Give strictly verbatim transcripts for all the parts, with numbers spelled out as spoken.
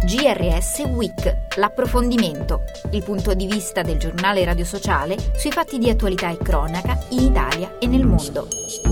G R S Week, l'approfondimento, il punto di vista del giornale radio sociale sui fatti di attualità e cronaca in Italia e nel mondo.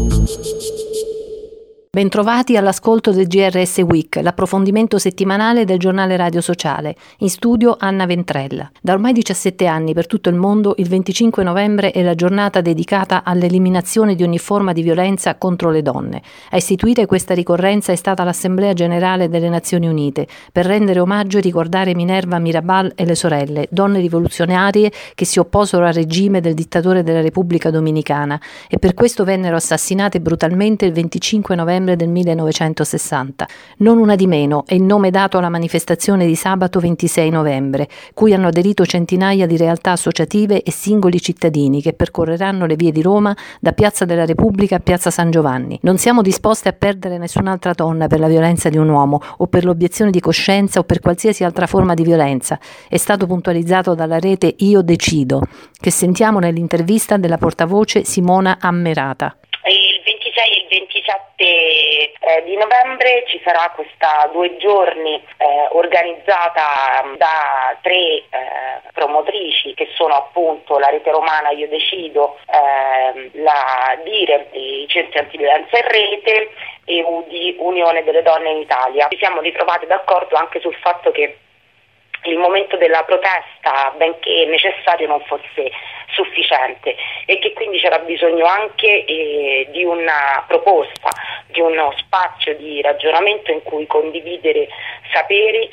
Bentrovati all'ascolto del G R S Week, l'approfondimento settimanale del giornale radio sociale. In studio Anna Ventrella. Da ormai diciassette anni per tutto il mondo il venticinque novembre è la giornata dedicata all'eliminazione di ogni forma di violenza contro le donne. A istituire questa ricorrenza è stata l'Assemblea Generale delle Nazioni Unite per rendere omaggio e ricordare Minerva Mirabal e le sorelle, donne rivoluzionarie che si opposero al regime del dittatore della Repubblica Dominicana e per questo vennero assassinate brutalmente il venticinque novembre del millenovecentosessanta. Non una di meno è il nome dato alla manifestazione di sabato ventisei novembre, cui hanno aderito centinaia di realtà associative e singoli cittadini che percorreranno le vie di Roma da Piazza della Repubblica a Piazza San Giovanni. Non siamo disposti a perdere nessun'altra donna per la violenza di un uomo o per l'obiezione di coscienza o per qualsiasi altra forma di violenza. È stato puntualizzato dalla rete Io Decido, che sentiamo nell'intervista della portavoce Simona Ammerata. Il ventisei e il ventisette eh, di novembre ci sarà questa due giorni eh, organizzata da tre eh, promotrici che sono appunto la Rete Romana Io Decido, eh, la Dire, i centri antiviolenza in rete e U D I, Unione delle Donne in Italia. Ci siamo ritrovati d'accordo anche sul fatto che il momento della protesta, benché necessario, non fosse sufficiente e che quindi c'era bisogno anche eh, di una proposta, di uno spazio di ragionamento in cui condividere saperi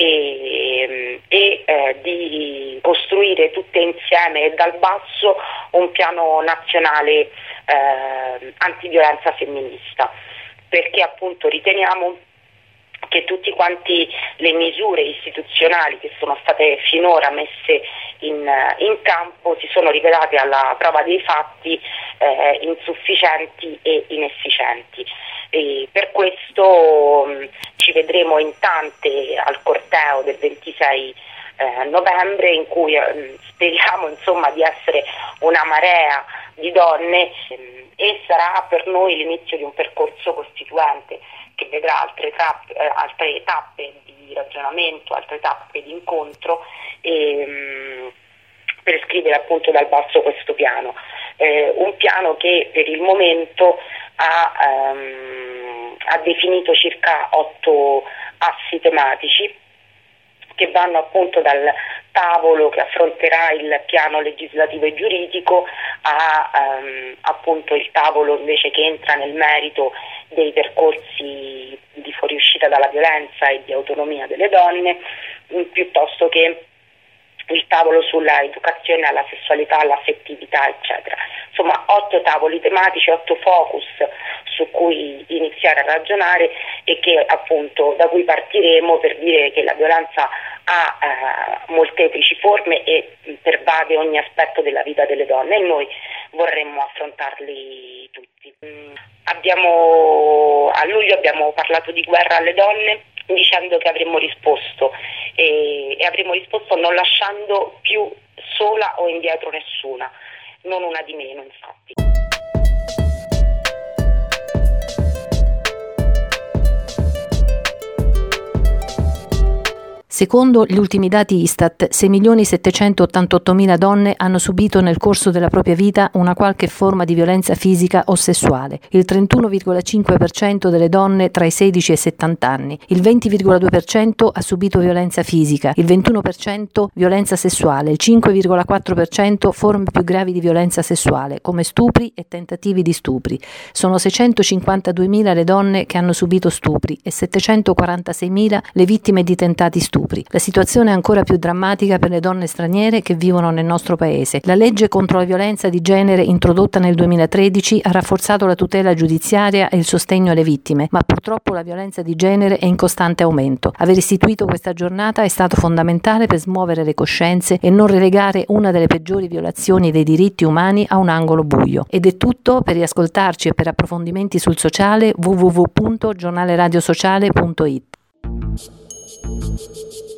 e, e eh, di costruire tutte insieme e dal basso un piano nazionale eh, antiviolenza femminista, perché appunto riteniamo che tutti quanti le misure istituzionali che sono state finora messe in, in campo si sono rivelate alla prova dei fatti eh, insufficienti e inefficienti. E per questo mh, ci vedremo in tante al corteo del ventisei eh, novembre, in cui mh, speriamo insomma di essere una marea di donne mh, e sarà per noi l'inizio di un percorso costituente che vedrà altre tappe, eh, altre tappe di ragionamento, altre tappe di incontro e, mh, per scrivere appunto dal basso questo piano. Eh, un piano che per il momento ha, um, ha definito circa otto assi tematici che vanno appunto dal tavolo che affronterà il piano legislativo e giuridico a um, appunto il tavolo invece che entra nel merito dei percorsi di fuoriuscita dalla violenza e di autonomia delle donne, piuttosto che il tavolo sulla educazione alla sessualità, all'affettività, eccetera. Insomma, otto tavoli tematici, otto focus su cui iniziare a ragionare e che appunto da cui partiremo per dire che la violenza ha eh, molteplici forme e pervade ogni aspetto della vita delle donne e noi vorremmo affrontarli tutti. Mm, abbiamo, a luglio abbiamo parlato di guerra alle donne dicendo che avremmo risposto e, e avremmo risposto non lasciando più sola o indietro nessuna, non una di meno infatti. Secondo gli ultimi dati Istat, sei milioni settecentottantottomila donne hanno subito nel corso della propria vita una qualche forma di violenza fisica o sessuale, il trentuno virgola cinque per cento delle donne tra i sedici e i settanta anni, il venti virgola due per cento ha subito violenza fisica, il ventuno per cento violenza sessuale, il cinque virgola quattro per cento forme più gravi di violenza sessuale, come stupri e tentativi di stupri. Sono seicentocinquantaduemila le donne che hanno subito stupri e settecentoquarantaseimila le vittime di tentati stupri. La situazione è ancora più drammatica per le donne straniere che vivono nel nostro paese. La legge contro la violenza di genere introdotta nel duemilatredici ha rafforzato la tutela giudiziaria e il sostegno alle vittime, ma purtroppo la violenza di genere è in costante aumento. Aver istituito questa giornata è stato fondamentale per smuovere le coscienze e non relegare una delle peggiori violazioni dei diritti umani a un angolo buio. Ed è tutto. Per riascoltarci e per approfondimenti sul sociale w w w punto giornale radio sociale punto it.